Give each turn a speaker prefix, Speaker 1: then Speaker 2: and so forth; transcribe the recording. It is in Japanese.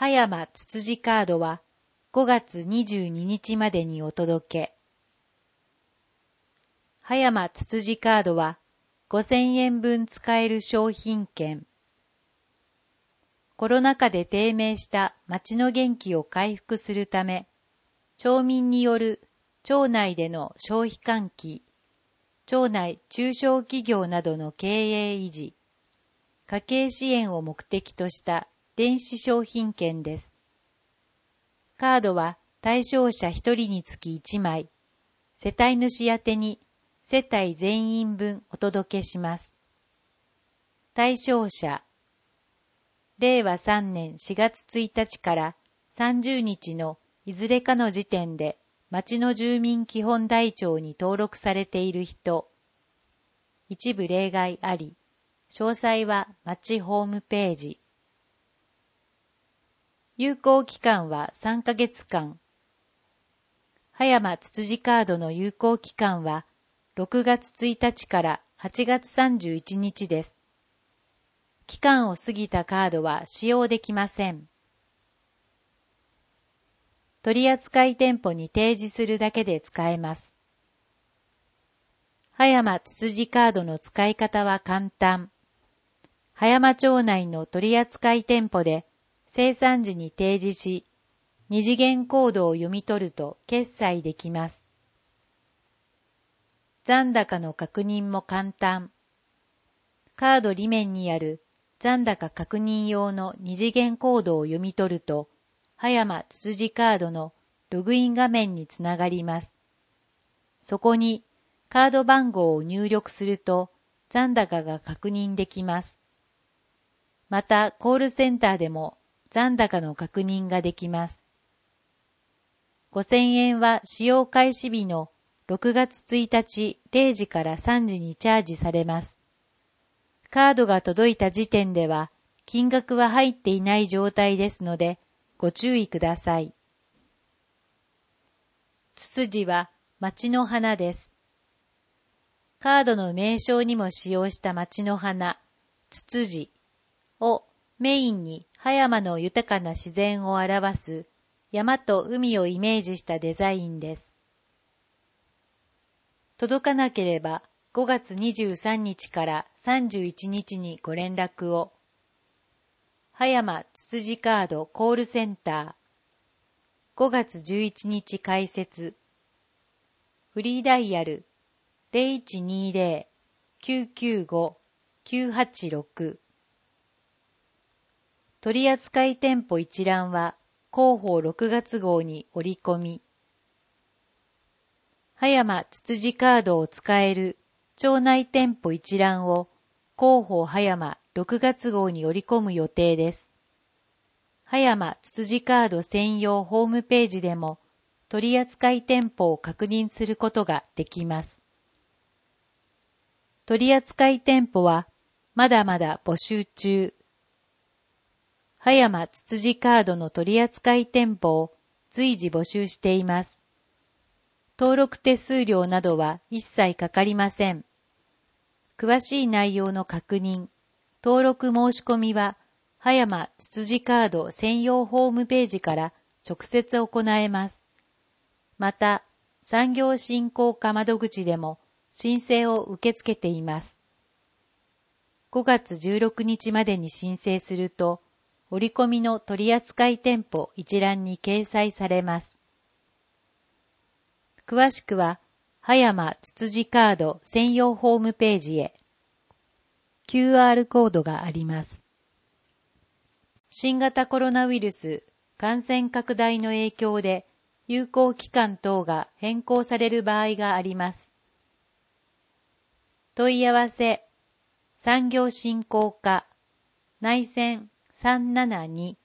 Speaker 1: 葉山つつじカードは5月22日までにお届け。葉山つつじカードは5000円分使える商品券。コロナ禍で低迷した町の元気を回復するため、町民による町内での消費喚起、町内中小企業などの経営維持、家計支援を目的とした電子商品券です。カードは対象者1人につき1枚、世帯主宛てに世帯全員分お届けします。対象者、令和3年4月1日から30日のいずれかの時点で町の住民基本台帳に登録されている人、一部例外あり、詳細は町ホームページ。有効期間は3ヶ月間。葉山つつじカードの有効期間は6月1日から8月31日です。期間を過ぎたカードは使用できません。取扱店舗に提示するだけで使えます。葉山つつじカードの使い方は簡単。葉山町内の取扱店舗で生産時に提示し、二次元コードを読み取ると決済できます。残高の確認も簡単。カード裏面にある残高確認用の二次元コードを読み取ると、葉山つつじカードのログイン画面につながります。そこにカード番号を入力すると残高が確認できます。また、コールセンターでも残高の確認ができます。5000円は使用開始日の6月1日0時から3時にチャージされます。カードが届いた時点では金額は入っていない状態ですのでご注意ください。ツツジは町の花です。カードの名称にも使用した町の花、ツツジをメインに葉山の豊かな自然を表す山と海をイメージしたデザインです。届かなければ5月23日から31日にご連絡を。葉山つつじカードコールセンター5月11日開設。フリーダイヤル 0120-995-986。取扱店舗一覧は広報6月号に折り込み。葉山つつじカードを使える町内店舗一覧を広報葉山6月号に折り込む予定です。葉山つつじカード専用ホームページでも取扱店舗を確認することができます。取扱店舗はまだまだ募集中。葉山つつじカードの取扱店舗を随時募集しています。登録手数料などは一切かかりません。詳しい内容の確認、登録申し込みは葉山つつじカード専用ホームページから直接行えます。また、産業振興課窓口でも申請を受け付けています。5月16日までに申請すると、折り込みの取扱店舗一覧に掲載されます。詳しくは、葉山つつじカード専用ホームページへ。QR コードがあります。新型コロナウイルス感染拡大の影響で、有効期間等が変更される場合があります。問い合わせ、産業振興課、内線